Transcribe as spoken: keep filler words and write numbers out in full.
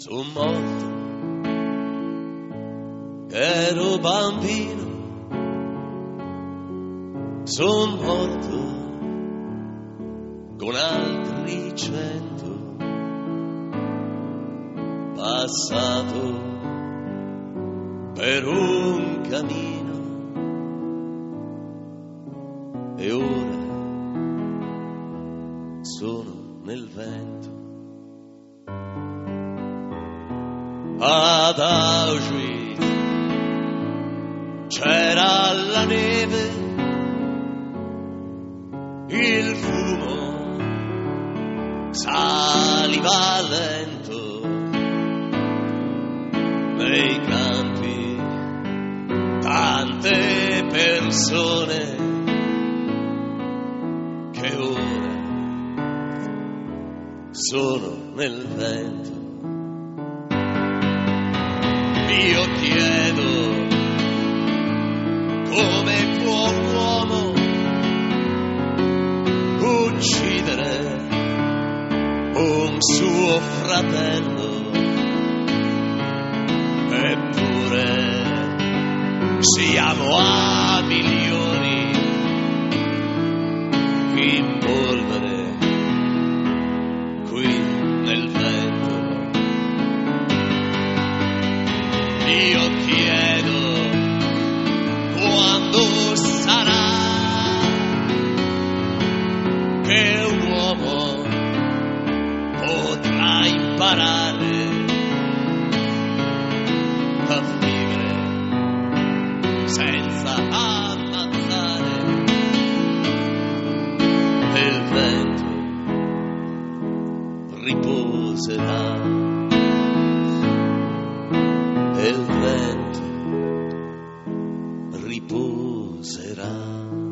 Son morto, ero bambino, son morto con altri cento, passato per un cammino e ora sono nel vento. Ad Auschwitz c'era la neve, il fumo saliva lento, nei campi tante persone che ora sono nel vento. Io chiedo come può un uomo uccidere un suo fratello, eppure siamo a milioni in polvere qui nel vento. Io chiedo quando sarà che un uomo potrà imparare a vivere senza ammazzare. E il vento riposerà. E il vento riposerà.